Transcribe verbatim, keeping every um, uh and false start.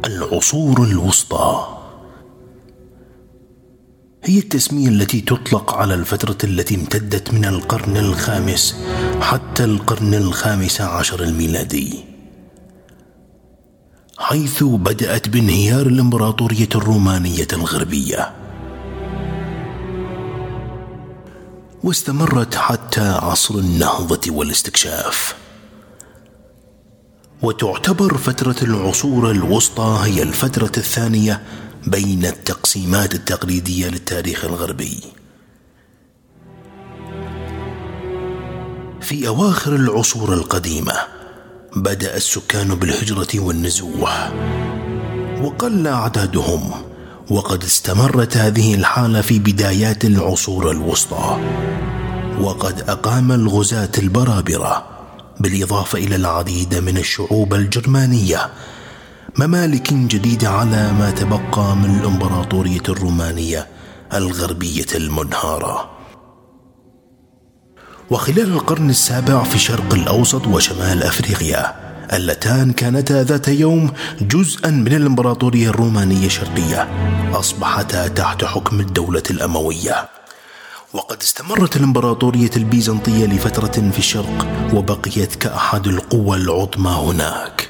العصور الوسطى هي التسمية التي تطلق على الفترة التي امتدت من القرن الخامس حتى القرن الخامس عشر الميلادي، حيث بدأت بانهيار الإمبراطورية الرومانية الغربية، واستمرت حتى عصر النهضة والاستكشاف. وتعتبر فترة العصور الوسطى هي الفترة الثانية بين التقسيمات التقليدية للتاريخ الغربي. في أواخر العصور القديمة بدأ السكان بالهجرة والنزوح وقل أعدادهم، وقد استمرت هذه الحالة في بدايات العصور الوسطى، وقد أقام الغزاة البرابرة بالإضافة إلى العديد من الشعوب الجرمانية ممالك جديدة على ما تبقى من الإمبراطورية الرومانية الغربية المنهارة. وخلال القرن السابع في الشرق الأوسط وشمال أفريقيا اللتان كانتا ذات يوم جزءا من الإمبراطورية الرومانية الشرقية أصبحتا تحت حكم الدولة الأموية. وقد استمرت الإمبراطورية البيزنطية لفترة في الشرق وبقيت كأحد القوى العظمى هناك.